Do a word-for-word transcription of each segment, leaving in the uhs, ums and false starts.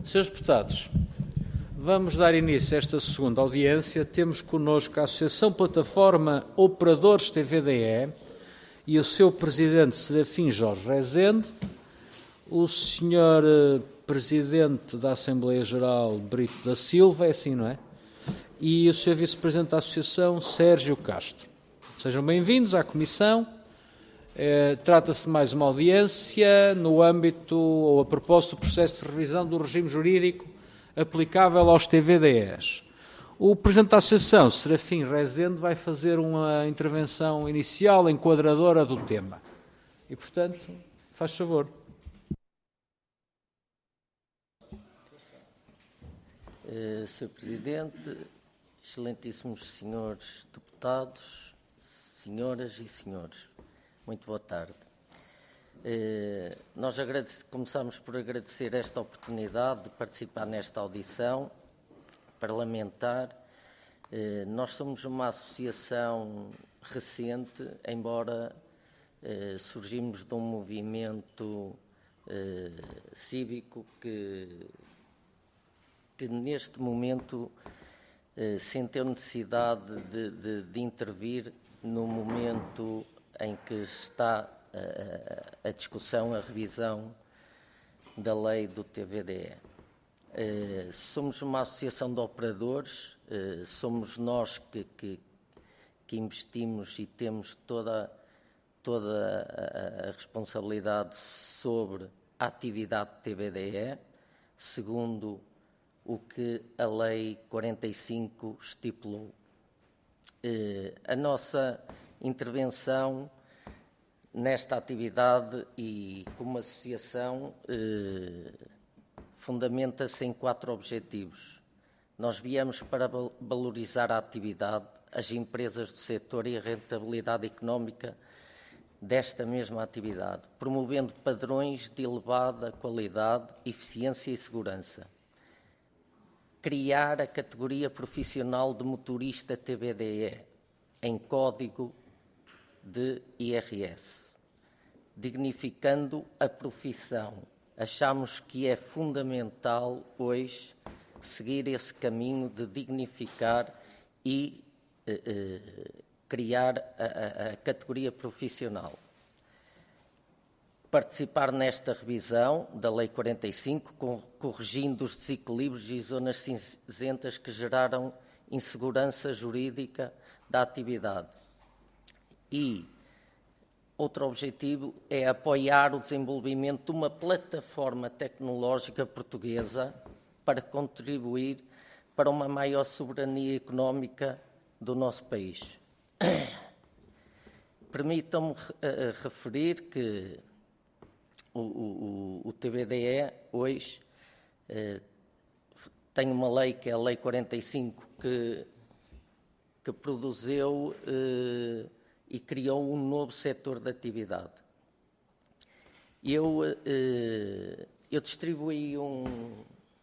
Senhores deputados, vamos dar início a esta segunda audiência. Temos connosco a Associação Plataforma Operadores T V D E e o seu presidente Serafim Jorge Rezende, o senhor presidente da Assembleia Geral Brito da Silva, é assim, não é? E o senhor vice-presidente da Associação Sérgio Castro. Sejam bem-vindos à Comissão. Eh, Trata-se de mais uma audiência no âmbito ou a propósito do processo de revisão do regime jurídico aplicável aos T V D Es. O Presidente da Associação, Serafim Rezende, vai fazer uma intervenção inicial enquadradora do tema. E, portanto, faz favor. Uh, senhor Presidente, excelentíssimos senhores deputados, senhoras e senhores, muito boa tarde. Uh, nós começamos por agradecer esta oportunidade de participar nesta audição parlamentar. Uh, nós somos uma associação recente, embora uh, surgimos de um movimento uh, cívico que, que neste momento uh, sentiu necessidade de, de, de intervir no momento em que está a, a discussão, a revisão da lei do T V D E. Uh, somos uma associação de operadores, uh, somos nós que, que, que investimos e temos toda, toda a, a responsabilidade sobre a atividade de T V D E, segundo o que a Lei quarenta e cinco estipulou. Uh, a nossa intervenção nesta atividade e como associação eh, fundamenta-se em quatro objetivos. Nós viemos para valorizar a atividade, as empresas do setor e a rentabilidade económica desta mesma atividade, promovendo padrões de elevada qualidade, eficiência e segurança. Criar a categoria profissional de motorista T V D E em código de I R S, dignificando a profissão. Achamos que é fundamental hoje seguir esse caminho de dignificar e eh, eh, criar a, a, a categoria profissional. Participar nesta revisão da Lei quarenta e cinco, corrigindo os desequilíbrios e zonas cinzentas que geraram insegurança jurídica da atividade. E outro objetivo é apoiar o desenvolvimento de uma plataforma tecnológica portuguesa para contribuir para uma maior soberania económica do nosso país. Permitam-me uh, referir que o, o, o T V D E hoje uh, tem uma lei que é a Lei quarenta e cinco que, que produziu uh, e criou um novo setor de atividade. Eu, eh, eu distribuí um,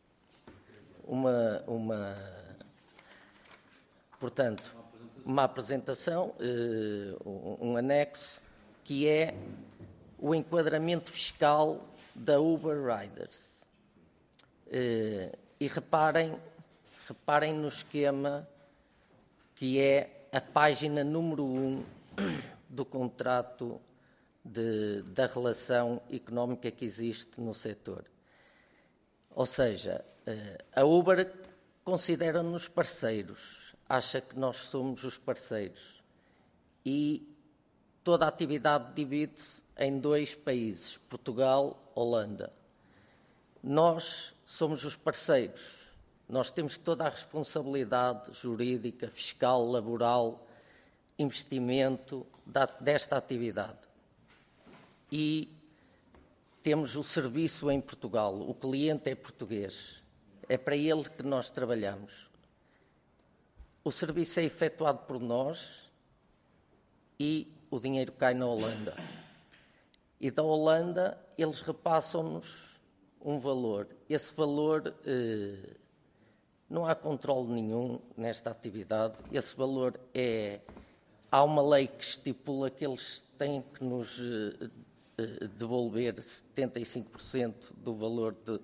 uma, uma, portanto, uma apresentação, eh, um, um anexo, que é o enquadramento fiscal da Uber Riders. Eh, e reparem, reparem no esquema que é a página número um do contrato de, da relação económica que existe no setor. Ou seja, a Uber considera-nos parceiros, acha que nós somos os parceiros e toda a atividade divide-se em dois países, Portugal, Holanda. Nós somos os parceiros, nós temos toda a responsabilidade jurídica, fiscal, laboral, investimento da, desta atividade. E temos o serviço em Portugal, o cliente é português, é para ele que nós trabalhamos. O serviço é efetuado por nós e o dinheiro cai na Holanda. E da Holanda eles repassam-nos um valor. Esse valor, eh, não há controle nenhum nesta atividade, esse valor é... Há uma lei que estipula que eles têm que nos eh, devolver setenta e cinco por cento do valor de,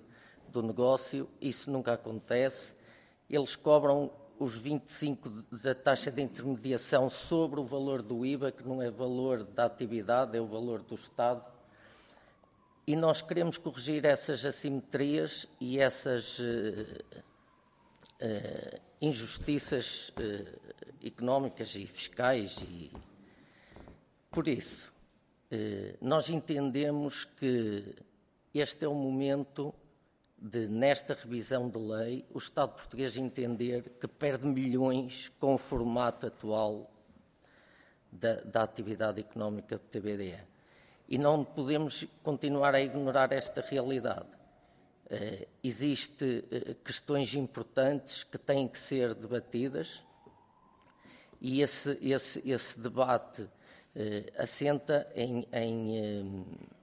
do negócio, isso nunca acontece. Eles cobram os vinte e cinco por cento da taxa de intermediação sobre o valor do I V A, que não é valor da atividade, é o valor do Estado. E nós queremos corrigir essas assimetrias e essas uh, uh, injustiças uh, económicas e fiscais. E, por isso, uh, nós entendemos que este é o momento de, nesta revisão de lei, o Estado português entender que perde milhões com o formato atual da, da atividade económica do T B D E. E não podemos continuar a ignorar esta realidade. Uh, Existem uh, questões importantes que têm que ser debatidas e esse, esse, esse debate uh, assenta em, em, uh,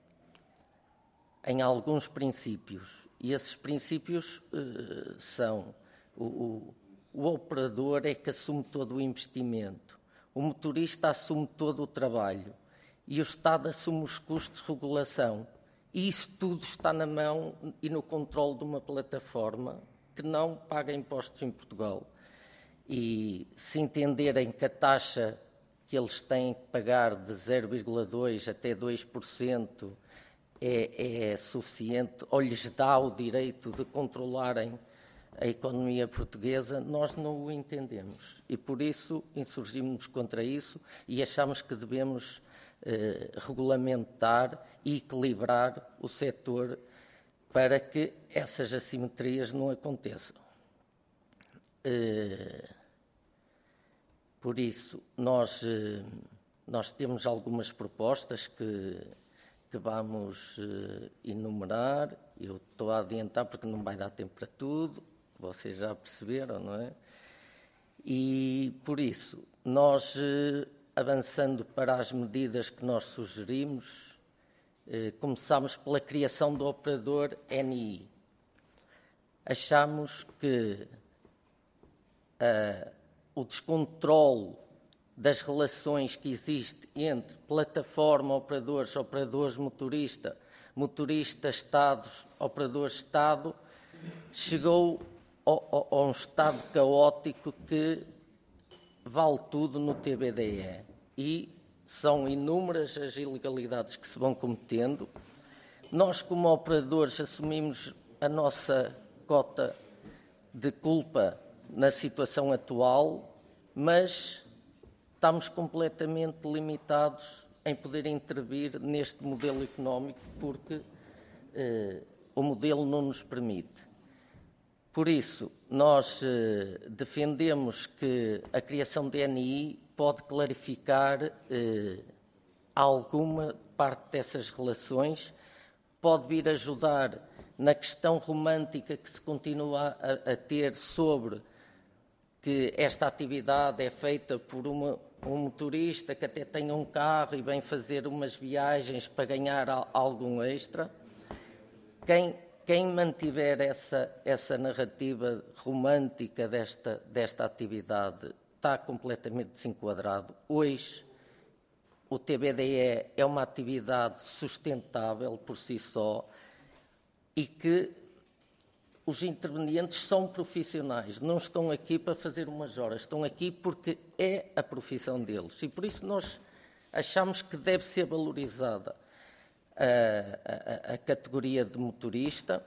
em alguns princípios. E esses princípios uh, são o, o, o operador é que assume todo o investimento, o motorista assume todo o trabalho, e o Estado assume os custos de regulação. E isso tudo está na mão e no controle de uma plataforma que não paga impostos em Portugal. E se entenderem que a taxa que eles têm que pagar de zero vírgula dois por cento até dois por cento é, é suficiente, ou lhes dá o direito de controlarem a economia portuguesa, nós não o entendemos. E por isso insurgimos contra isso e achamos que devemos Eh, regulamentar e equilibrar o setor para que essas assimetrias não aconteçam. Eh, por isso, nós, eh, nós temos algumas propostas que, que vamos eh, enumerar. Eu estou a adiantar porque não vai dar tempo para tudo, vocês já perceberam, não é? E, por isso, nós... Eh, avançando para as medidas que nós sugerimos, eh, começamos pela criação do operador N I. Achamos que eh, o descontrole das relações que existe entre plataforma, operadores, operadores motorista, motorista, Estados, operadores, Estado, chegou a, a um estado caótico que vale tudo no T B D E e são inúmeras as ilegalidades que se vão cometendo. Nós, como operadores, assumimos a nossa cota de culpa na situação atual, mas estamos completamente limitados em poder intervir neste modelo económico porque eh, o modelo não nos permite. Por isso, nós eh, defendemos que a criação de N I pode clarificar eh, alguma parte dessas relações, pode vir ajudar na questão romântica que se continua a, a ter sobre que esta atividade é feita por uma, um motorista que até tem um carro e vem fazer umas viagens para ganhar a, algum extra. Quem... Quem mantiver essa, essa narrativa romântica desta, desta atividade está completamente desenquadrado. Hoje, o T B D E é uma atividade sustentável por si só e que os intervenientes são profissionais, não estão aqui para fazer umas horas, estão aqui porque é a profissão deles. E por isso nós achamos que deve ser valorizada A, a, a categoria de motorista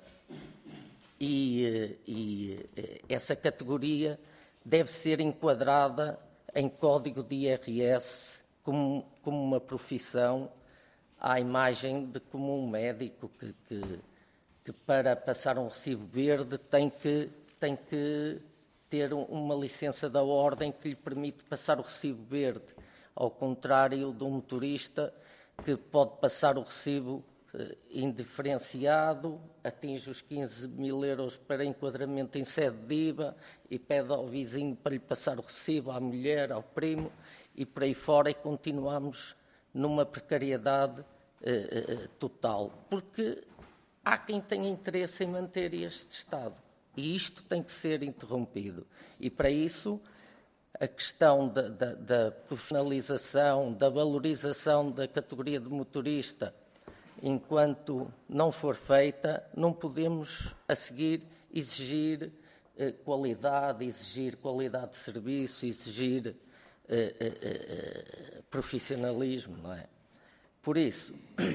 e, e essa categoria deve ser enquadrada em código de I R S como, como uma profissão à imagem de como um médico que, que, que para passar um recibo verde tem que, tem que ter uma licença da ordem que lhe permite passar o recibo verde, ao contrário do motorista que pode passar o recibo eh, indiferenciado, atinge os quinze mil euros para enquadramento em sede de I V A e pede ao vizinho para lhe passar o recibo, à mulher, ao primo, e por aí fora, e continuamos numa precariedade eh, eh, total. Porque há quem tenha interesse em manter este Estado. E isto tem que ser interrompido. E para isso, a questão da, da, da profissionalização, da valorização da categoria de motorista enquanto não for feita, não podemos a seguir exigir eh, qualidade, exigir qualidade de serviço, exigir eh, eh, eh, profissionalismo, não é? Por isso,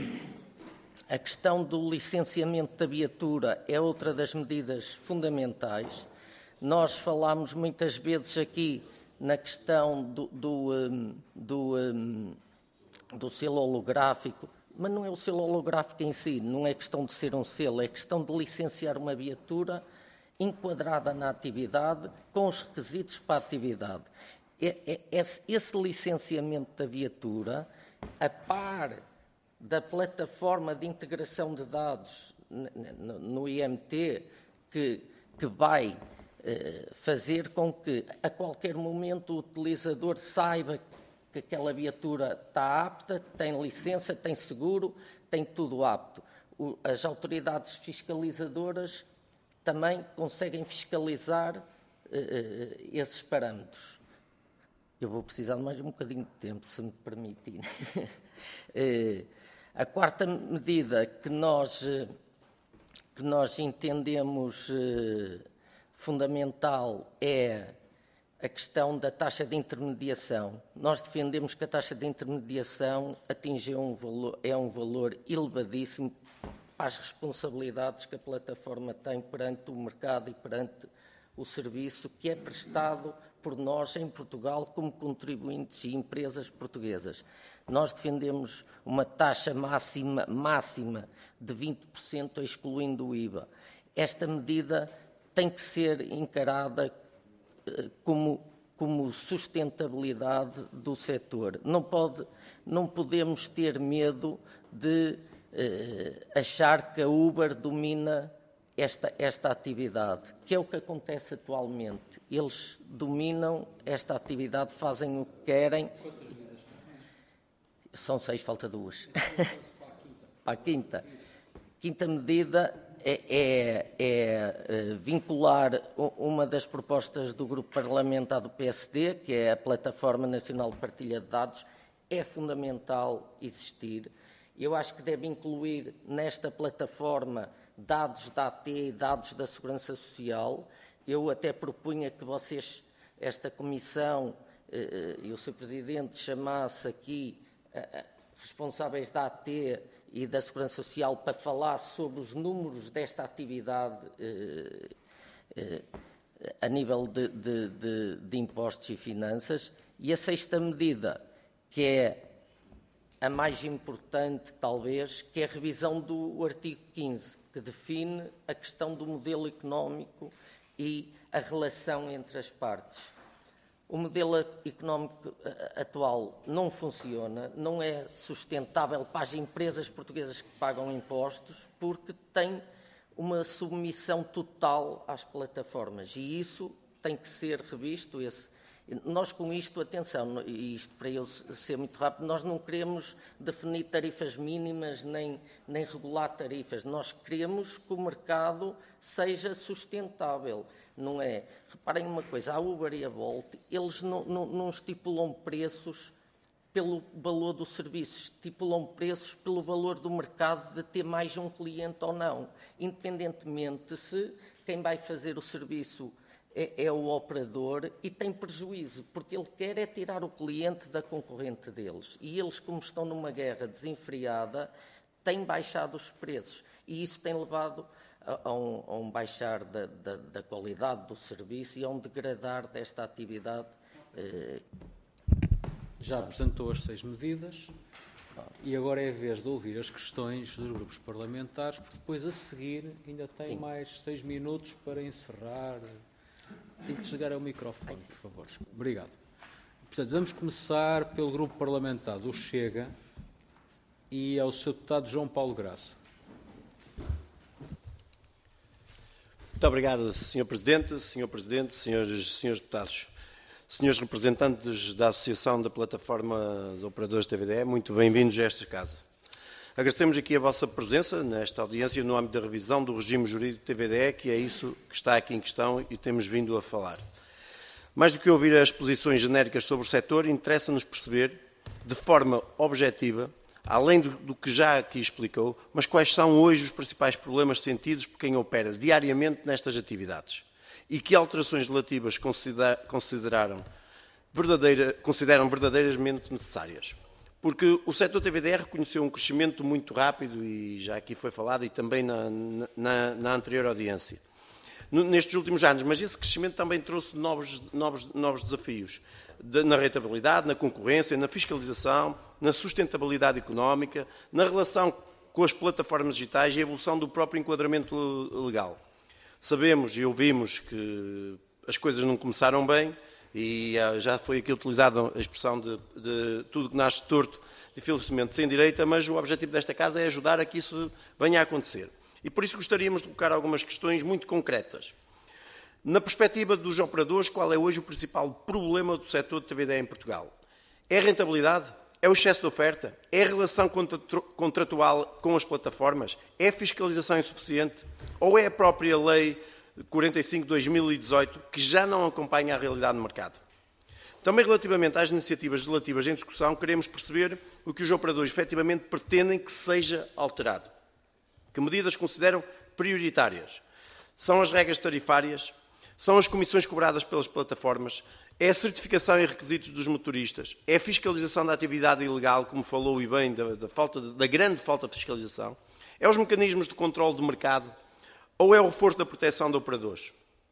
a questão do licenciamento da viatura é outra das medidas fundamentais. Nós falámos muitas vezes aqui na questão do, do, um, do, um, do selo holográfico, mas não é o selo holográfico em si, não é questão de ser um selo, é questão de licenciar uma viatura enquadrada na atividade, com os requisitos para a atividade. Esse licenciamento da viatura, a par da plataforma de integração de dados no I M T, que, que vai eh, fazer com que, a qualquer momento, o utilizador saiba que aquela viatura está apta, tem licença, tem seguro, tem tudo apto. O, as autoridades fiscalizadoras também conseguem fiscalizar eh, esses parâmetros. Eu vou precisar de mais um bocadinho de tempo, se me permitirem. eh, a quarta medida que nós, que nós entendemos eh, fundamental é a questão da taxa de intermediação. Nós defendemos que a taxa de intermediação atingiu um valor, é um valor elevadíssimo para as responsabilidades que a plataforma tem perante o mercado e perante o serviço que é prestado por nós em Portugal como contribuintes e empresas portuguesas. Nós defendemos uma taxa máxima, máxima de vinte por cento, excluindo o I V A. Esta medida tem que ser encarada como, como sustentabilidade do setor. Não, pode, não podemos ter medo de eh, achar que a Uber domina esta, esta atividade, que é o que acontece atualmente. Eles dominam esta atividade, fazem o que querem. Quantas medidas tem? São seis, falta duas. Para a quinta. Quinta medida é, é, é vincular uma das propostas do grupo parlamentar do P S D, que é a Plataforma Nacional de Partilha de Dados. É fundamental existir. Eu acho que deve incluir nesta plataforma dados da A T e dados da Segurança Social. Eu até propunha que vocês, esta comissão eh, e o seu Presidente, chamasse aqui eh, responsáveis da A T e da Segurança Social para falar sobre os números desta atividade eh, eh, a nível de, de, de, de impostos e finanças. E a sexta medida, que é a mais importante, talvez, que é a revisão do artigo quinze, que define a questão do modelo económico e a relação entre as partes. O modelo económico atual não funciona, não é sustentável para as empresas portuguesas que pagam impostos, porque tem uma submissão total às plataformas, e isso tem que ser revisto. Esse Nós, com isto, atenção, e isto para eu ser muito rápido, nós não queremos definir tarifas mínimas nem, nem regular tarifas. Nós queremos que o mercado seja sustentável, não é? Reparem uma coisa, a Uber e a Bolt, eles não, não, não estipulam preços pelo valor do serviço, estipulam preços pelo valor do mercado de ter mais um cliente ou não, independentemente se quem vai fazer o serviço É, é o operador e tem prejuízo, porque ele quer é tirar o cliente da concorrente deles. E eles, como estão numa guerra desenfreada, têm baixado os preços. E isso tem levado a, a, um, a um baixar da, da, da qualidade do serviço e a um degradar desta atividade. Eh... Já apresentou as seis medidas. E agora é a vez de ouvir as questões dos grupos parlamentares, porque depois, a seguir, ainda tem Sim. mais seis minutos para encerrar. Tem que desligar ao microfone, por favor. Obrigado. Portanto, vamos começar pelo grupo parlamentar do Chega e ao seu deputado João Paulo Graça. Muito obrigado, senhor Presidente, senhor Presidente, senhores, senhores deputados. Senhores representantes da Associação da Plataforma de Operadores T V D E, muito bem-vindos a esta casa. Agradecemos aqui a vossa presença nesta audiência no âmbito da revisão do regime jurídico T V D E, que é isso que está aqui em questão e temos vindo a falar. Mais do que ouvir as exposições genéricas sobre o setor, interessa-nos perceber, de forma objetiva, além do, do que já aqui explicou, mas quais são hoje os principais problemas sentidos por quem opera diariamente nestas atividades e que alterações relativas considera, consideraram, verdadeira, consideram verdadeiramente necessárias. Porque o setor T V D R reconheceu um crescimento muito rápido, e já aqui foi falado, e também na, na, na anterior audiência, nestes últimos anos, mas esse crescimento também trouxe novos, novos, novos desafios de, na rentabilidade, na concorrência, na fiscalização, na sustentabilidade económica, na relação com as plataformas digitais e a evolução do próprio enquadramento legal. Sabemos e ouvimos que as coisas não começaram bem, e já foi aqui utilizada a expressão de, de tudo que nasce torto, dificilmente sem direita, mas o objetivo desta casa é ajudar a que isso venha a acontecer. E por isso gostaríamos de colocar algumas questões muito concretas. Na perspectiva dos operadores, qual é hoje o principal problema do setor de T V D em Portugal? É a rentabilidade? É o excesso de oferta? É a relação contratual com as plataformas? É a fiscalização insuficiente? Ou é a própria Lei quarenta e cinco de dois mil e dezoito que já não acompanha a realidade do mercado? Também relativamente às iniciativas legislativas em discussão, queremos perceber o que os operadores efetivamente pretendem que seja alterado. Que medidas consideram prioritárias? São as regras tarifárias? São as comissões cobradas pelas plataformas? É a certificação e requisitos dos motoristas? É a fiscalização da atividade ilegal, como falou e bem, da, da, falta de, da grande falta de fiscalização? É os mecanismos de controle de mercado? Ou é o reforço da proteção de operadores?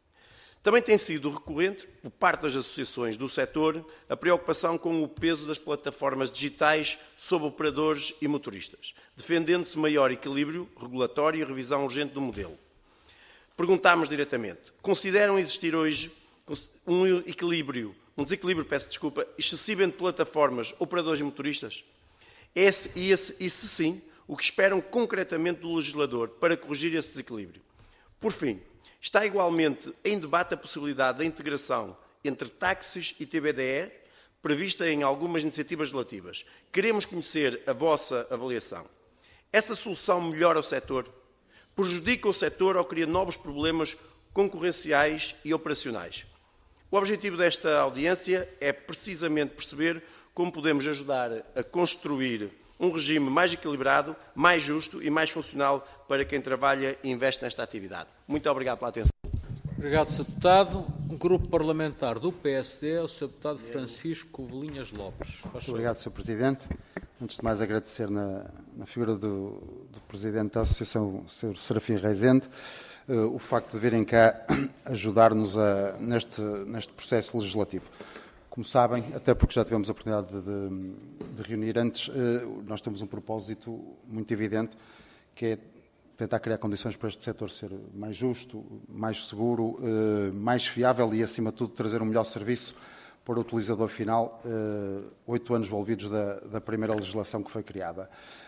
Também tem sido recorrente, por parte das associações do setor, a preocupação com o peso das plataformas digitais sobre operadores e motoristas, defendendo-se maior equilíbrio regulatório e revisão urgente do modelo. Perguntámos diretamente, consideram existir hoje um equilíbrio, um desequilíbrio, peço desculpa, excessivo entre plataformas, operadores e motoristas? Esse, e, esse, e se sim, o que esperam concretamente do legislador para corrigir esse desequilíbrio? Por fim, está igualmente em debate a possibilidade da integração entre táxis e T V D R, prevista em algumas iniciativas legislativas. Queremos conhecer a vossa avaliação. Essa solução melhora o setor? Prejudica o setor ou cria novos problemas concorrenciais e operacionais? O objetivo desta audiência é precisamente perceber como podemos ajudar a construir um regime mais equilibrado, mais justo e mais funcional para quem trabalha e investe nesta atividade. Muito obrigado pela atenção. Obrigado, senhor Deputado. O Grupo Parlamentar do P S D é o senhor Deputado Francisco Velinhas Lopes. Muito obrigado, senhor Presidente. Antes de mais, agradecer na, na figura do, do Presidente da Associação, o senhor Serafim Reisende, uh, o facto de virem cá ajudar-nos a, neste, neste processo legislativo. Como sabem, até porque já tivemos a oportunidade de, de, de reunir antes, uh, nós temos um propósito muito evidente, que é tentar criar condições para este setor ser mais justo, mais seguro, uh, mais fiável e, acima de tudo, trazer um melhor serviço para o utilizador final, uh, oito anos envolvidos da, da primeira legislação que foi criada.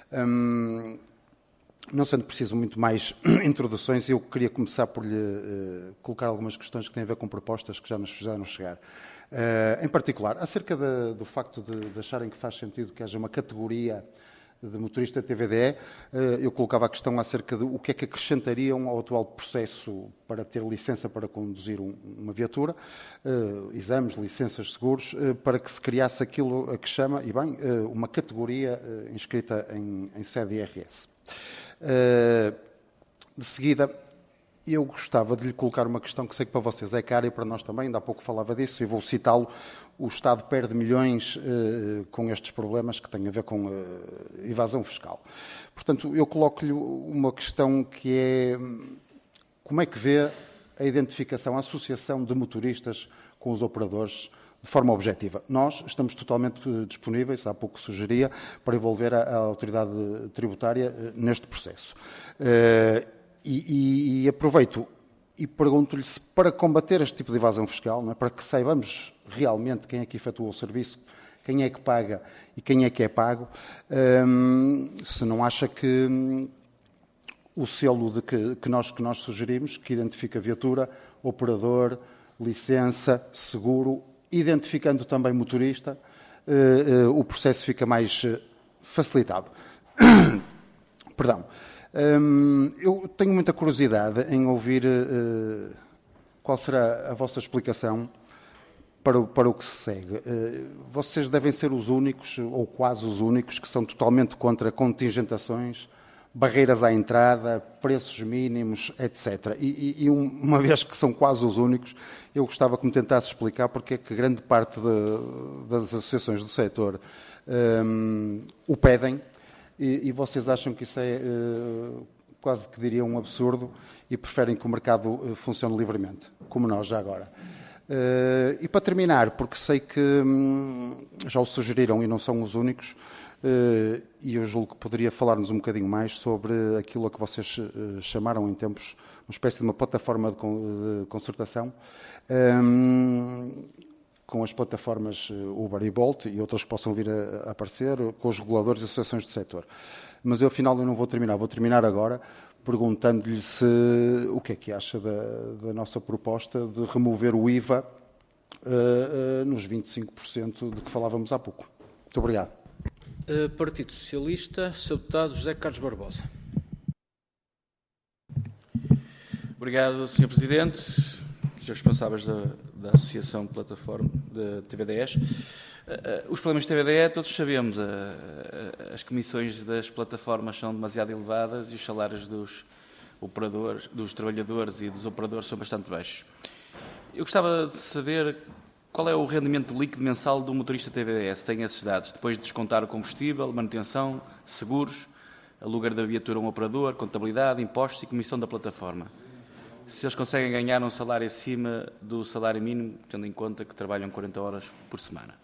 Um, não sendo preciso muito mais introduções, eu queria começar por lhe uh, colocar algumas questões que têm a ver com propostas que já nos fizeram chegar. Uh, em particular, acerca de, do facto de, de acharem que faz sentido que haja uma categoria de motorista T V D E, uh, eu colocava a questão acerca de o que é que acrescentariam ao atual processo para ter licença para conduzir um, uma viatura, uh, exames, licenças, seguros, uh, para que se criasse aquilo a que chama, e bem, uh, uma categoria uh, inscrita em, em sede I R S. Uh, de seguida, eu gostava de lhe colocar uma questão que sei que para vocês é cara e para nós também, ainda há pouco falava disso, e vou citá-lo. O Estado perde milhões uh, com estes problemas que têm a ver com uh, evasão fiscal. Portanto, eu coloco-lhe uma questão que é como é que vê a identificação, a associação de motoristas com os operadores de forma objetiva. Nós estamos totalmente disponíveis, há pouco sugeria, para envolver a, a autoridade tributária uh, neste processo. Uh, E, e, e aproveito e pergunto-lhe se, para combater este tipo de evasão fiscal, não é, para que saibamos realmente quem é que efetua o serviço, quem é que paga e quem é que é pago, hum, se não acha que hum, o selo de que, que, nós, que nós sugerimos, que identifica viatura, operador, licença, seguro, identificando também motorista, uh, uh, o processo fica mais uh, facilitado. Perdão. Hum, eu tenho muita curiosidade em ouvir uh, qual será a vossa explicação para o, para o que se segue. Vocês devem ser os únicos, ou quase os únicos, que são totalmente contra contingentações, barreiras à entrada, preços mínimos, etcétera. E, e, e uma vez que são quase os únicos, eu gostava que me tentasse explicar porque é que grande parte de, das associações do setor um, o pedem e, e vocês acham que isso é uh, quase que diria um absurdo e preferem que o mercado funcione livremente, como nós já agora. Uh, e para terminar, porque sei que hum, já o sugeriram e não são os únicos, uh, e eu julgo que poderia falar-nos um bocadinho mais sobre aquilo a que vocês uh, chamaram em tempos uma espécie de uma plataforma de, con de concertação um, com as plataformas Uber e Bolt e outras que possam vir a, a aparecer, com os reguladores e associações do setor. Mas eu, afinal, eu não vou terminar, vou terminar agora perguntando-lhe se o que é que acha da, da nossa proposta de remover o I V A uh, uh, nos vinte e cinco por cento de que falávamos há pouco. Muito obrigado. Uh, Partido Socialista, senhor Deputado José Carlos Barbosa. Obrigado, senhor Presidente, senhores responsáveis da, da Associação Plataforma de T V D Es. Os problemas de T V D E todos sabemos, as comissões das plataformas são demasiado elevadas e os salários dos operadores, dos trabalhadores e dos operadores são bastante baixos. Eu gostava de saber qual é o rendimento líquido mensal do motorista T V D E, se tem esses dados, depois de descontar o combustível, manutenção, seguros, aluguer da viatura a um operador, contabilidade, impostos e comissão da plataforma. Se eles conseguem ganhar um salário acima do salário mínimo, tendo em conta que trabalham quarenta horas por semana.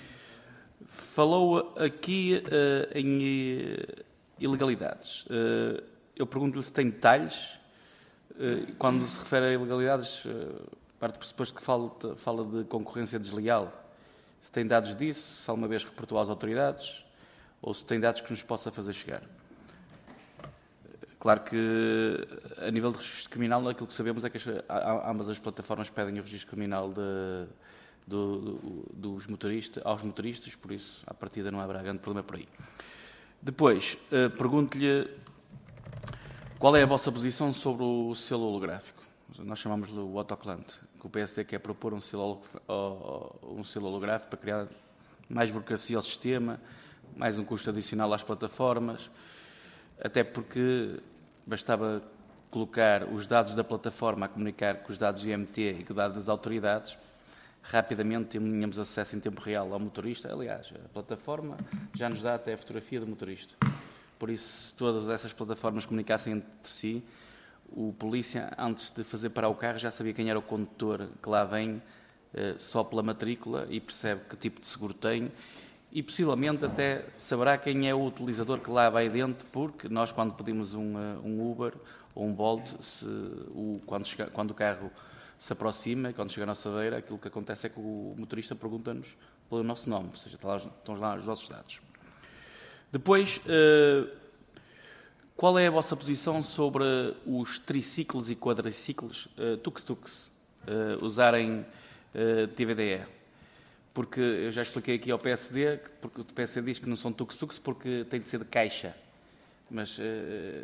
Falou aqui uh, em uh, ilegalidades. Uh, eu pergunto-lhe se tem detalhes. Uh, quando se refere a ilegalidades, uh, parte do pressuposto que fala, fala de concorrência desleal. Se tem dados disso, se alguma vez reportou às autoridades, ou se tem dados que nos possa fazer chegar. Claro que, a nível de registro criminal, aquilo que sabemos é que as, ambas as plataformas pedem o registro criminal de, do, do, dos motoristas, aos motoristas, por isso, à partida, não haverá grande problema por aí. Depois, eh, pergunto-lhe qual é a vossa posição sobre o selo holográfico. Nós chamamos-lhe o autocolante, que o P S D quer propor um selo, um selo holográfico para criar mais burocracia ao sistema, mais um custo adicional às plataformas, até porque bastava colocar os dados da plataforma a comunicar com os dados do I M T e com os dados das autoridades, rapidamente tínhamos acesso em tempo real ao motorista. Aliás, a plataforma já nos dá até a fotografia do motorista. Por isso, se todas essas plataformas comunicassem entre si, o polícia, antes de fazer parar o carro, já sabia quem era o condutor que lá vem, só pela matrícula, e percebe que tipo de seguro tem, e possivelmente até saberá quem é o utilizador que lá vai dentro, porque nós, quando pedimos um, um Uber ou um Bolt, se, o, quando, chega, quando o carro se aproxima, quando chega à nossa beira, aquilo que acontece é que o motorista pergunta-nos pelo nosso nome, ou seja, estão lá os nossos dados. Depois, uh, qual é a vossa posição sobre os triciclos e quadriciclos, uh, tuk-tuks, uh, usarem uh, T V D E? Porque eu já expliquei aqui ao P S D, porque o P S D diz que não são tuk-tuks porque tem de ser de caixa. Mas uh,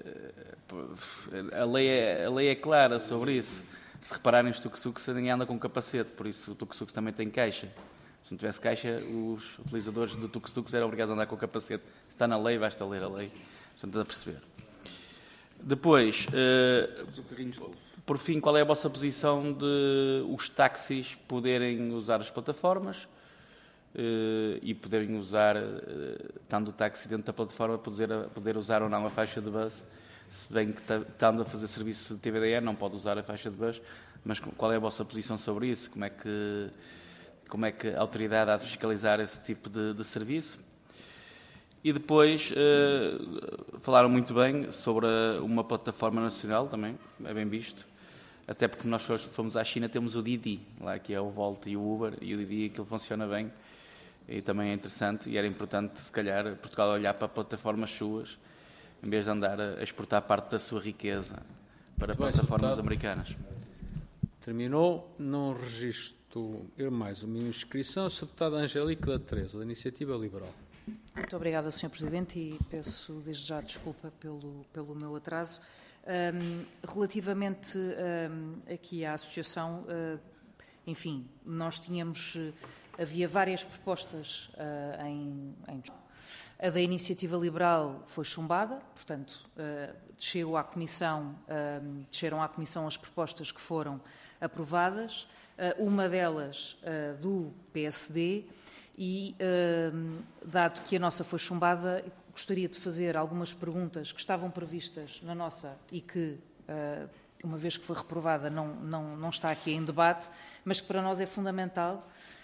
a, lei é, a lei é clara sobre isso. Se repararem, os tuk-tuks ninguém anda com capacete, por isso o tuk-tuk também tem caixa. Se não tivesse caixa, os utilizadores de tuk-tuks eram obrigados a andar com capacete. Se está na lei, basta ler a lei. Portanto, a perceber. Depois, uh, por fim, qual é a vossa posição de os táxis poderem usar as plataformas uh, e poderem usar, uh, estando o táxi dentro da plataforma, poder, poder usar ou não a faixa de bus, se bem que estando a fazer serviço de T V D E não pode usar a faixa de bus, mas qual é a vossa posição sobre isso? Como é que, como é que a autoridade há de fiscalizar esse tipo de, de serviço? E depois, uh, falaram muito bem sobre uma plataforma nacional também, é bem visto, até porque nós fomos à China, temos o Didi, lá que é o Bolt e o Uber, e o Didi aquilo funciona bem, e também é interessante, e era importante, se calhar, Portugal olhar para plataformas suas, em vez de andar a exportar parte da sua riqueza para muito plataformas bem, americanas. Terminou, não registro mais uma inscrição, a deputada Angélica da Teresa, da Iniciativa Liberal. Muito obrigada, senhor Presidente, e peço desde já desculpa pelo, pelo meu atraso. Um, relativamente um, aqui à associação, uh, enfim, nós tínhamos, havia várias propostas uh, em, em... A da Iniciativa Liberal foi chumbada, portanto, uh, desceu à Comissão, uh, desceram à Comissão as propostas que foram aprovadas, uh, uma delas uh, do P S D, e, uh, dado que a nossa foi chumbada, gostaria de fazer algumas perguntas que estavam previstas na nossa e que, uh, uma vez que foi reprovada, não, não, não está aqui em debate, mas que para nós é fundamental.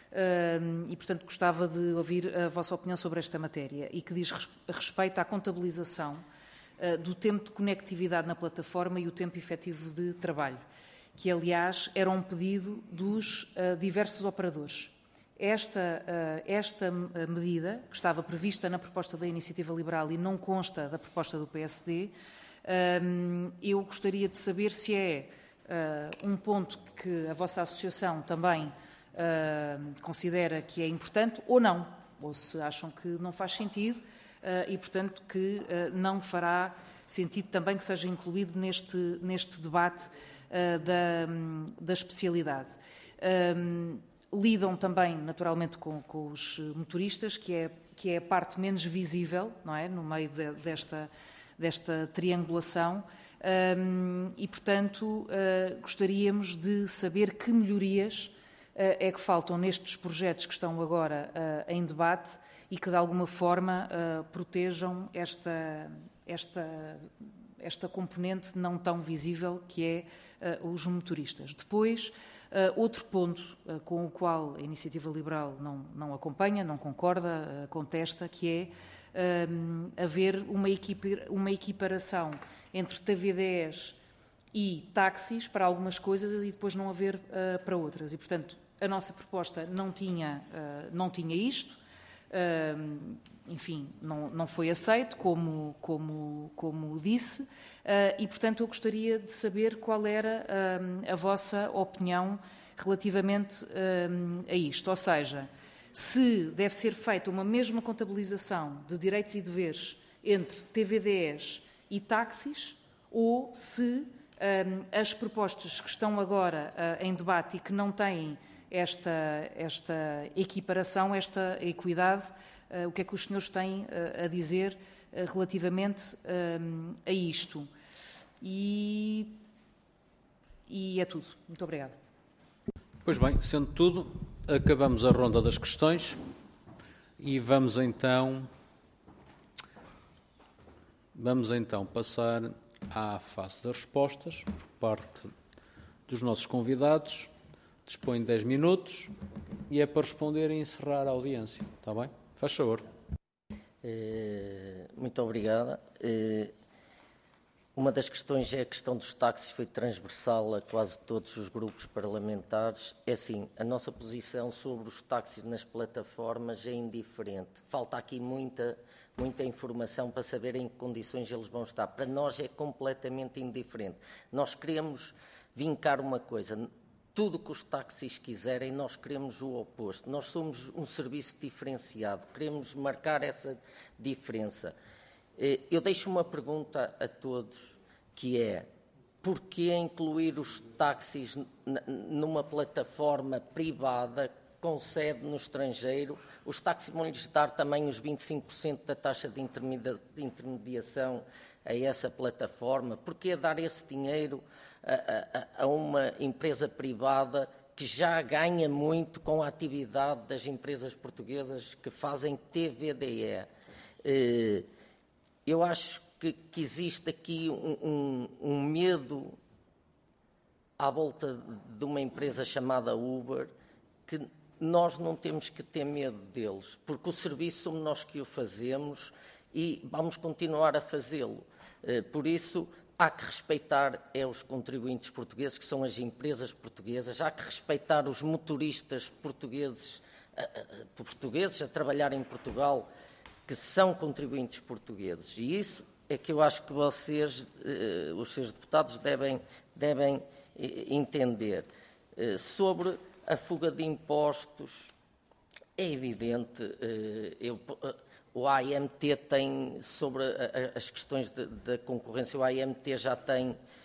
Uh, e, portanto, gostava de ouvir a vossa opinião sobre esta matéria e que diz respeito à contabilização uh, do tempo de conectividade na plataforma e o tempo efetivo de trabalho, que, aliás, era um pedido dos uh, diversos operadores. Esta, uh, esta medida, que estava prevista na proposta da Iniciativa Liberal e não consta da proposta do P S D, uh, eu gostaria de saber se é uh, um ponto que a vossa associação também Uh, considera que é importante ou não, ou se acham que não faz sentido uh, e, portanto, que uh, não fará sentido também que seja incluído neste, neste debate uh, da, da especialidade. Um, lidam também, naturalmente, com, com os motoristas, que é, que é a parte menos visível, não é? No meio de, desta, desta triangulação. Um, e, portanto, uh, gostaríamos de saber que melhorias é que faltam nestes projetos que estão agora uh, em debate e que, de alguma forma, uh, protejam esta, esta, esta componente não tão visível que é uh, os motoristas. Depois, uh, outro ponto uh, com o qual a Iniciativa Liberal não, não acompanha, não concorda, uh, contesta, que é uh, haver uma, equipe, uma equiparação entre T V Ds e táxis para algumas coisas e depois não haver uh, para outras. E, portanto, a nossa proposta não tinha, uh, não tinha isto, uh, enfim, não, não foi aceito, como, como, como disse, uh, e, portanto, eu gostaria de saber qual era uh, a vossa opinião relativamente uh, a isto. Ou seja, se deve ser feita uma mesma contabilização de direitos e deveres entre T V Ds e táxis, ou se um, as propostas que estão agora uh, em debate e que não têm esta, esta equiparação, esta equidade, uh, o que é que os senhores têm uh, a dizer uh, relativamente um, a isto? E, e é tudo. Muito obrigada. Pois bem, sendo tudo, acabamos a ronda das questões e vamos então, vamos então passar à fase das respostas por parte dos nossos convidados. Dispõe de dez minutos e é para responder e encerrar a audiência. Está bem? Faz favor. Muito obrigada. Uma das questões é a questão dos táxis, foi transversal a quase todos os grupos parlamentares. É assim, a nossa posição sobre os táxis nas plataformas é indiferente. Falta aqui muita, muita informação para saber em que condições eles vão estar. Para nós é completamente indiferente. Nós queremos vincar uma coisa. Tudo que os táxis quiserem, nós queremos o oposto. Nós somos um serviço diferenciado, queremos marcar essa diferença. Eu deixo uma pergunta a todos, que é: porquê incluir os táxis numa plataforma privada com sede no estrangeiro? Os táxis vão-lhes dar também os vinte e cinco por cento da taxa de intermediação a essa plataforma? Porquê dar esse dinheiro a, a, a uma empresa privada que já ganha muito com a atividade das empresas portuguesas que fazem T V D E? Eu acho que, que existe aqui um, um, um medo à volta de uma empresa chamada Uber, que nós não temos que ter medo deles, porque o serviço somos nós que o fazemos e vamos continuar a fazê-lo. Por isso, há que respeitar é os contribuintes portugueses, que são as empresas portuguesas, há que respeitar os motoristas portugueses, portugueses a trabalhar em Portugal, que são contribuintes portugueses. E isso é que eu acho que vocês, os seus deputados, devem, devem entender. Sobre a fuga de impostos, é evidente, eu, o A I M T tem, sobre as questões da concorrência, o A I M T já tem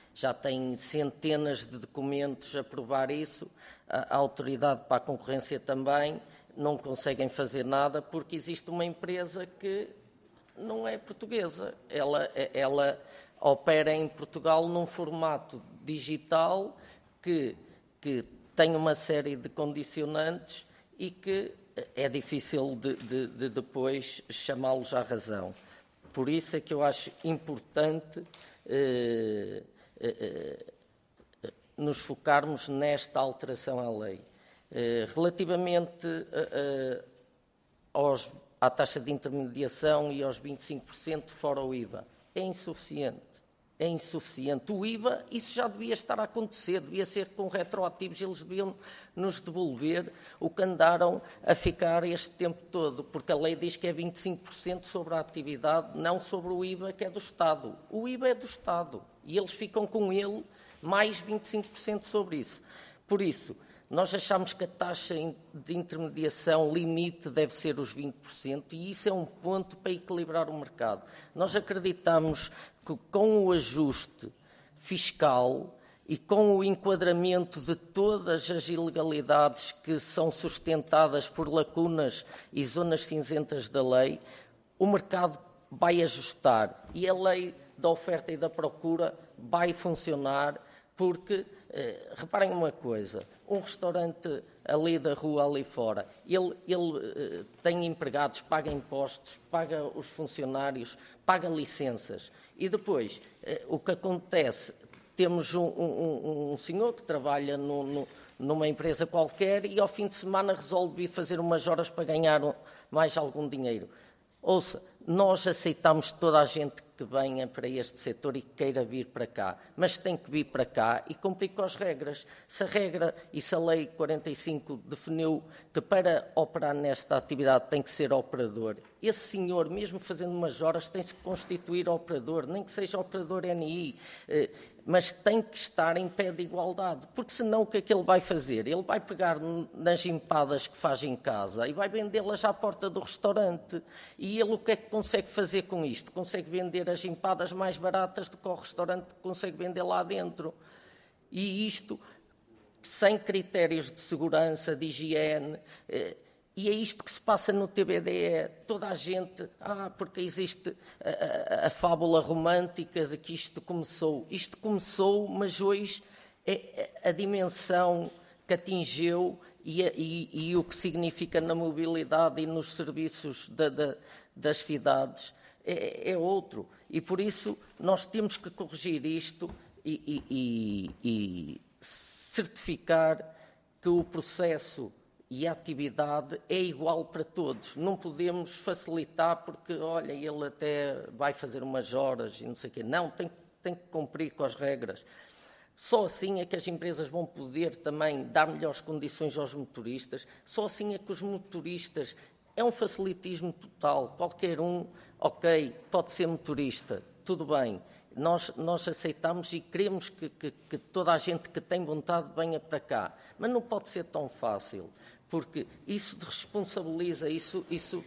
já tem centenas de documentos a provar isso, a Autoridade para a Concorrência também, não conseguem fazer nada porque existe uma empresa que não é portuguesa. Ela, ela opera em Portugal num formato digital que, que tem uma série de condicionantes e que é difícil de, de, de depois chamá-los à razão. Por isso é que eu acho importante eh, eh, nos focarmos nesta alteração à lei. Eh, relativamente eh, aos, à taxa de intermediação e aos vinte e cinco por cento fora o I V A, é insuficiente. É insuficiente. O I V A, isso já devia estar a acontecer, devia ser com retroativos, eles deviam nos devolver o que andaram a ficar este tempo todo, porque a lei diz que é vinte e cinco por cento sobre a atividade, não sobre o I V A que é do Estado. O I V A é do Estado e eles ficam com ele mais vinte e cinco por cento sobre isso. Por isso, nós achamos que a taxa de intermediação limite deve ser os vinte por cento e isso é um ponto para equilibrar o mercado. Nós acreditamos que com o ajuste fiscal e com o enquadramento de todas as ilegalidades que são sustentadas por lacunas e zonas cinzentas da lei, o mercado vai ajustar e a lei da oferta e da procura vai funcionar porque, eh, reparem uma coisa, um restaurante ali da rua, ali fora, ele, ele eh, tem empregados, paga impostos, paga os funcionários, paga licenças. E depois, eh, o que acontece, temos um, um, um senhor que trabalha no, no, numa empresa qualquer e ao fim de semana resolve ir fazer umas horas para ganhar mais algum dinheiro. Ouça, nós aceitamos toda a gente que venha para este setor e que queira vir para cá, mas tem que vir para cá e cumprir com as regras. Se a regra e se a Lei quarenta e cinco definiu que para operar nesta atividade tem que ser operador, esse senhor, mesmo fazendo umas horas, tem-se que constituir operador, nem que seja operador N I, mas tem que estar em pé de igualdade, porque senão o que é que ele vai fazer? Ele vai pegar nas empadas que faz em casa e vai vendê-las à porta do restaurante. E ele o que é que consegue fazer com isto? Consegue vender as empadas mais baratas do que o restaurante consegue vender lá dentro. E isto sem critérios de segurança, de higiene. E é isto que se passa no T B D E. Toda a gente, ah, porque existe a, a, a fábula romântica de que isto começou. Isto começou, mas hoje é a dimensão que atingiu e, e, e o que significa na mobilidade e nos serviços da, da, das cidades é, é outro. E por isso nós temos que corrigir isto e, e, e, e certificar que o processo e a atividade é igual para todos. Não podemos facilitar porque, olha, ele até vai fazer umas horas e não sei o quê. Não, tem, tem que cumprir com as regras. Só assim é que as empresas vão poder também dar melhores condições aos motoristas. Só assim é que os motoristas... É um facilitismo total. Qualquer um, ok, pode ser motorista, tudo bem. Nós, nós aceitamos e queremos que, que, que toda a gente que tem vontade venha para cá. Mas não pode ser tão fácil, porque isso responsabiliza, isso... isso...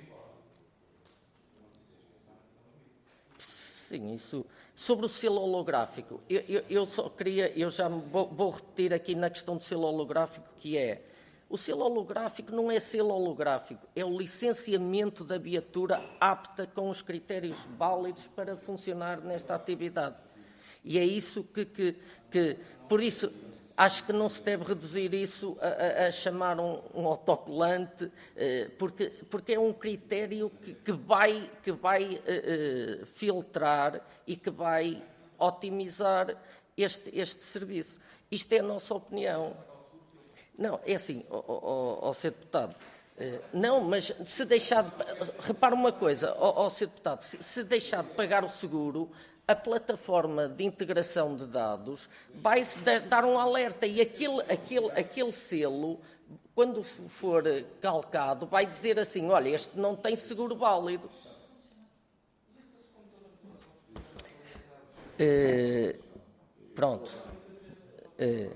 Sim, isso... Sobre o selo holográfico, eu, eu, eu só queria... Eu já vou, vou repetir aqui na questão do selo holográfico, que é... O selo holográfico não é selo holográfico, é o licenciamento da viatura apta com os critérios válidos para funcionar nesta atividade. E é isso que... que, que por isso, acho que não se deve reduzir isso a, a, a chamar um, um autocolante, eh, porque, porque é um critério que, que vai, que vai eh, filtrar e que vai otimizar este, este serviço. Isto é a nossa opinião. Não, é assim, ó senhor Deputado, não, mas se deixar de... Repara uma coisa, ó senhor Deputado, se, se deixar de pagar o seguro, a plataforma de integração de dados vai dar um alerta e aquele, aquele, aquele selo, quando for calcado, vai dizer assim, olha, este não tem seguro válido. Uh, pronto. Uh,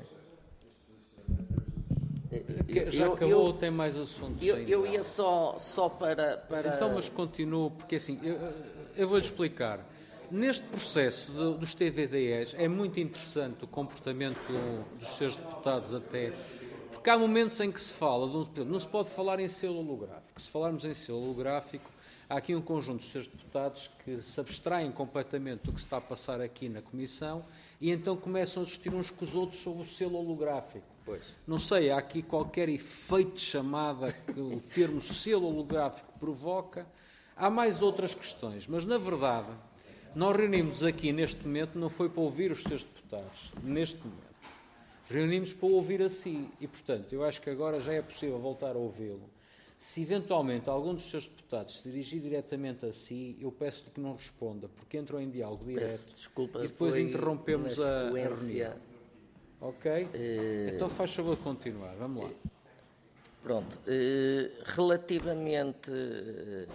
Já eu, acabou eu, ou tem mais assuntos? Eu, eu ia só, só para, para... Então, mas continuo, porque assim, eu, eu vou-lhe explicar. Neste processo de, dos T V D Es é muito interessante o comportamento dos seus deputados até, porque há momentos em que se fala, de um, não se pode falar em selo holográfico. Se falarmos em selo holográfico, há aqui um conjunto de seus deputados que se abstraem completamente do que se está a passar aqui na Comissão e então começam a discutir uns com os outros sobre o selo holográfico. Pois. Não sei, há aqui qualquer efeito de chamada que o termo selo holográfico provoca. Há mais outras questões, mas na verdade nós reunimos aqui neste momento, não foi para ouvir os seus deputados, neste momento. Reunimos para ouvir a si e, portanto, eu acho que agora já é possível voltar a ouvi-lo. Se eventualmente algum dos seus deputados se dirigir diretamente a si, eu peço-lhe que não responda, porque entram em diálogo direto desculpa, e depois interrompemos a, a reunião. Ok? Uh, então faz favor de continuar. Vamos lá. Pronto. Uh, relativamente, uh,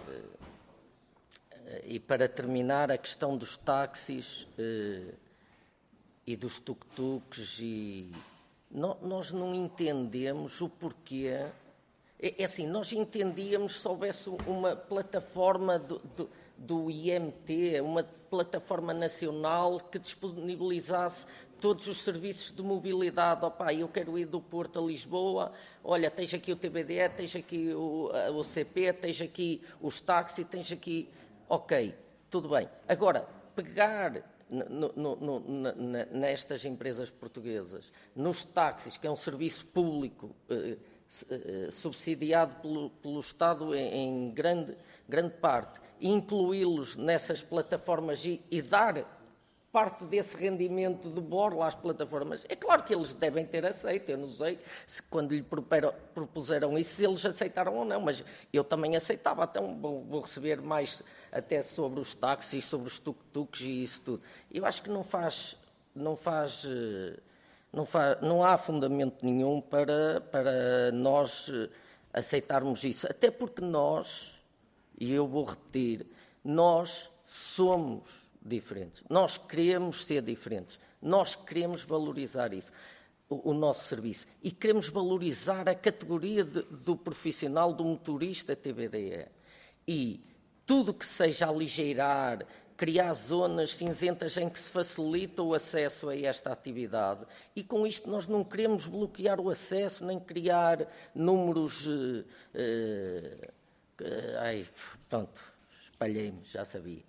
e para terminar, a questão dos táxis uh, e dos tuk-tuks, e no, nós não entendemos o porquê. É, é assim, nós entendíamos se houvesse uma plataforma do, do, do I M T, uma plataforma nacional que disponibilizasse todos os serviços de mobilidade. Opa, eu quero ir do Porto a Lisboa, olha, tens aqui o T B D E, tens aqui o, o C P, tens aqui os táxis, tens aqui... Ok, tudo bem. Agora, pegar no, no, no, na, nestas empresas portuguesas, nos táxis, que é um serviço público eh, eh, subsidiado pelo, pelo Estado em, em grande, grande parte, incluí-los nessas plataformas e, e dar parte desse rendimento de borla às plataformas, é claro que eles devem ter aceito. Eu não sei se quando lhe propuseram isso, se eles aceitaram ou não, mas eu também aceitava. Então vou, vou receber mais até sobre os táxis, sobre os tuk-tuks e isso tudo. Eu acho que não faz, não faz, não faz, não há fundamento nenhum para, para nós aceitarmos isso. Até porque nós, e eu vou repetir, nós somos diferentes. Nós queremos ser diferentes. Nós queremos valorizar isso, o, o nosso serviço. E queremos valorizar a categoria de, do profissional, do motorista T B D E. E tudo que seja aligeirar, criar zonas cinzentas em que se facilita o acesso a esta atividade. E com isto nós não queremos bloquear o acesso, nem criar números... Uh, uh, uh, ai, pronto, espalhei-me, já sabia.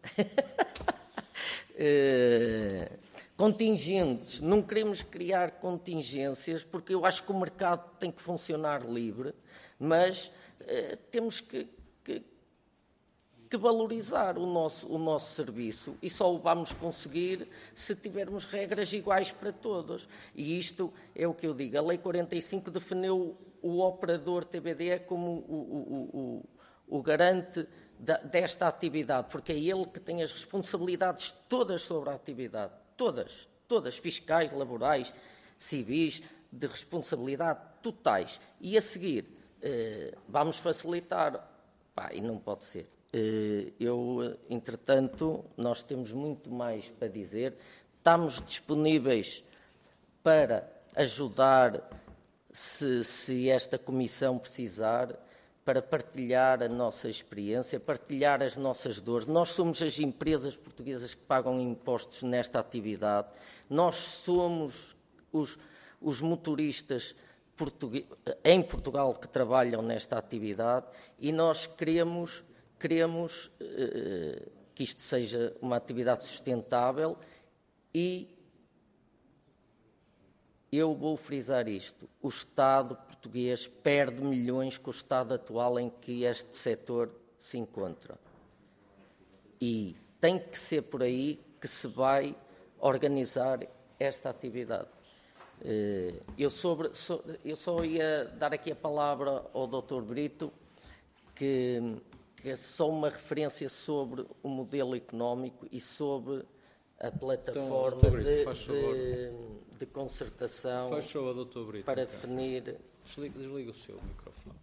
Uh, contingentes, não queremos criar contingências, porque eu acho que o mercado tem que funcionar livre, mas uh, temos que, que, que valorizar o nosso, o nosso serviço e só o vamos conseguir se tivermos regras iguais para todos. E isto é o que eu digo. A Lei quarenta e cinco definiu o operador T B D E como o, o, o, o garante desta atividade, porque é ele que tem as responsabilidades todas sobre a atividade, todas, todas, fiscais, laborais, civis, de responsabilidade totais. E a seguir, eh, vamos facilitar, pá, e não pode ser. Eh, eu, entretanto, nós temos muito mais para dizer, estamos disponíveis para ajudar, se, se esta comissão precisar, para partilhar a nossa experiência, partilhar as nossas dores. Nós somos as empresas portuguesas que pagam impostos nesta atividade. Nós somos os, os motoristas portugueses, em Portugal que trabalham nesta atividade e nós queremos, queremos eh, que isto seja uma atividade sustentável e eu vou frisar isto. O Estado português perde milhões com o estado atual em que este setor se encontra. E tem que ser por aí que se vai organizar esta atividade. Eu, sobre, eu só ia dar aqui a palavra ao doutor Brito, que, que é só uma referência sobre o modelo económico e sobre a plataforma então, Brito, de, de, de concertação faz favor, doutor Brito, para então. definir... Desliga, desliga o seu microfone.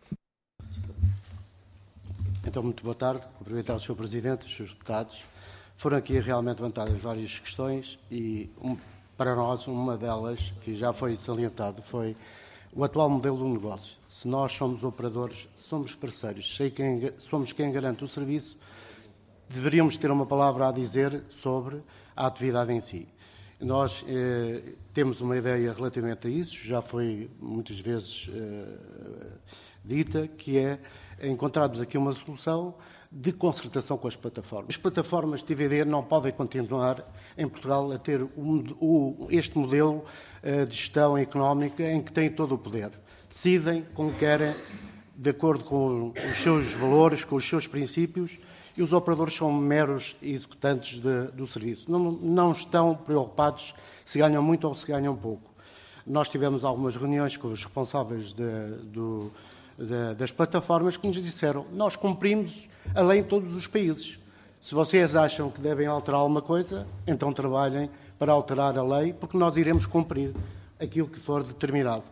Então, muito boa tarde. Cumprimentar o senhor Presidente, os senhores deputados. Foram aqui realmente levantadas várias questões e, um, para nós, uma delas, que já foi salientado, foi o atual modelo do negócio. Se nós somos operadores, somos parceiros, sei quem, somos quem garante o serviço, deveríamos ter uma palavra a dizer sobre a atividade em si. Nós eh, temos uma ideia relativamente a isso, já foi muitas vezes eh, dita, que é encontrarmos aqui uma solução de concertação com as plataformas. As plataformas T V D não podem continuar em Portugal a ter o, o, este modelo uh, de gestão económica em que têm todo o poder. Decidem como querem, de acordo com os seus valores, com os seus princípios, e os operadores são meros executantes de, do serviço. Não, não estão preocupados se ganham muito ou se ganham pouco. Nós tivemos algumas reuniões com os responsáveis de, do das plataformas que nos disseram: nós cumprimos a lei em todos os países. Se vocês acham que devem alterar alguma coisa, então trabalhem para alterar a lei, porque nós iremos cumprir aquilo que for determinado.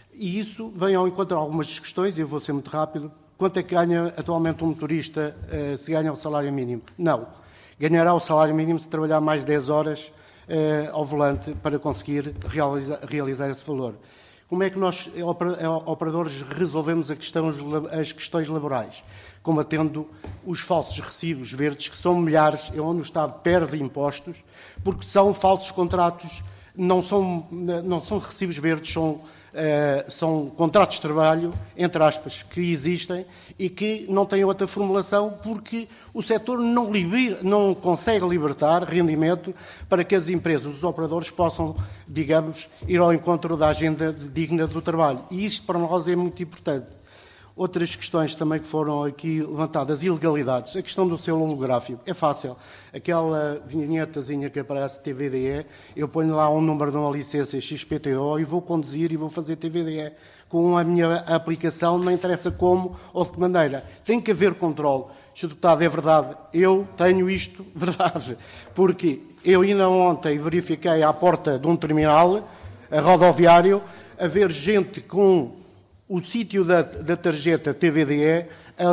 E isso vem ao encontro de algumas questões, e eu vou ser muito rápido. Quanto é que ganha atualmente um motorista eh, se ganha o salário mínimo? Não. Ganhará o salário mínimo se trabalhar mais dez horas eh, ao volante para conseguir realizar, realizar esse valor. Como é que nós, operadores, resolvemos a questão, as questões laborais? Combatendo os falsos recibos verdes, que são milhares, onde o Estado perde impostos, porque são falsos contratos, não são, não são recibos verdes, são, uh, são contratos de trabalho, entre aspas, que existem e que não têm outra formulação, porque o setor não, liber, não consegue libertar rendimento para que as empresas, os operadores, possam, digamos, ir ao encontro da agenda digna do trabalho. E isto para nós é muito importante. Outras questões também que foram aqui levantadas, ilegalidades. A questão do selo holográfico é fácil. Aquela vinhetazinha que aparece T V D E, eu ponho lá um número de uma licença X P T O e vou conduzir e vou fazer T V D E. Com a minha aplicação, não interessa como ou de que maneira. Tem que haver controle. senhor Deputado, é verdade, eu tenho isto, verdade, porque eu ainda ontem verifiquei à porta de um terminal a rodoviário, a ver gente com o sítio da, da tarjeta T V D E a,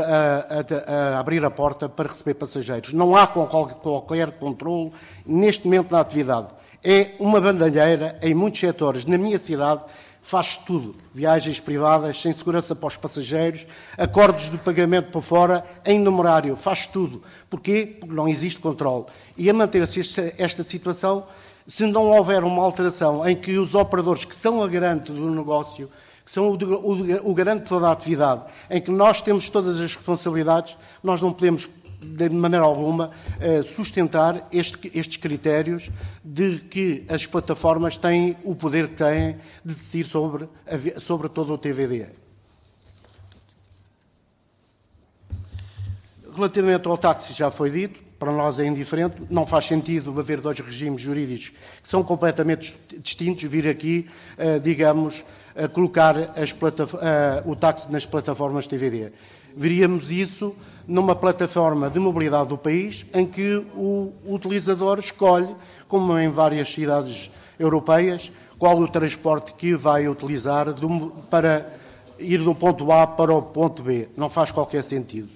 a, a, a abrir a porta para receber passageiros. Não há qualquer controle neste momento na atividade. É uma bandalheira em muitos setores. Na minha cidade faz tudo. Viagens privadas, sem segurança para os passageiros, acordos de pagamento por fora, em numerário, faz tudo. Porquê? Porque não existe controle. E a manter-se esta, esta situação, se não houver uma alteração em que os operadores que são a garante do negócio, que são o, o, o garante de toda a atividade, em que nós temos todas as responsabilidades, nós não podemos, de maneira alguma, sustentar este, estes critérios de que as plataformas têm o poder que têm de decidir sobre, sobre todo o T V D E. Relativamente ao táxi, já foi dito, para nós é indiferente, não faz sentido haver dois regimes jurídicos que são completamente distintos, vir aqui, digamos, a colocar as o táxi nas plataformas T V D E. Veríamos isso numa plataforma de mobilidade do país, em que o utilizador escolhe, como em várias cidades europeias, qual o transporte que vai utilizar para ir do ponto A para o ponto B. Não faz qualquer sentido.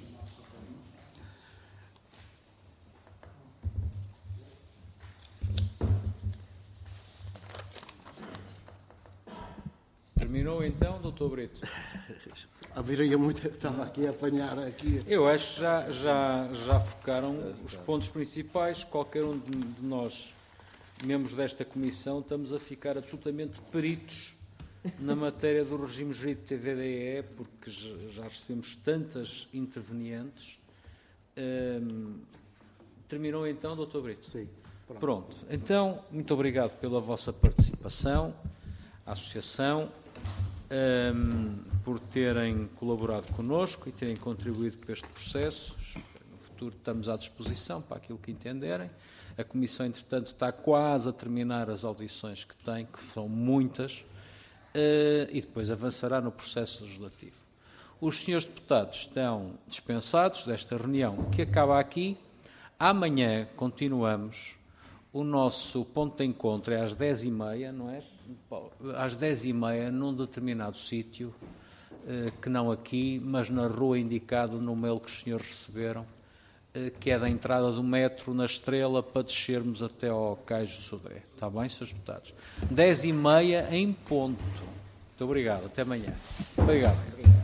Terminou então, doutor Brito? Haveria muito, estava aqui a apanhar aqui. Eu acho que já, já, já focaram os pontos principais. Qualquer um de, de nós, membros desta comissão, estamos a ficar absolutamente peritos na matéria do regime jurídico de T V D E, porque já recebemos tantas intervenientes. Hum, terminou então, doutor Brito? Sim. Pronto. Pronto. Então, muito obrigado pela vossa participação, a associação, um, por terem colaborado connosco e terem contribuído para este processo. No futuro estamos à disposição para aquilo que entenderem. A Comissão, entretanto, está quase a terminar as audições que tem, que são muitas, uh, e depois avançará no processo legislativo. Os senhores deputados estão dispensados desta reunião, que acaba aqui. Amanhã continuamos. O nosso ponto de encontro é às dez e meia, não é? Às dez e meia, num determinado sítio, eh, que não aqui, mas na rua indicada no mail que os senhores receberam, eh, que é da entrada do metro na Estrela para descermos até ao Cais do Sodré. Está bem, senhores deputados? dez e meia em ponto. Muito obrigado. Até amanhã. Obrigado.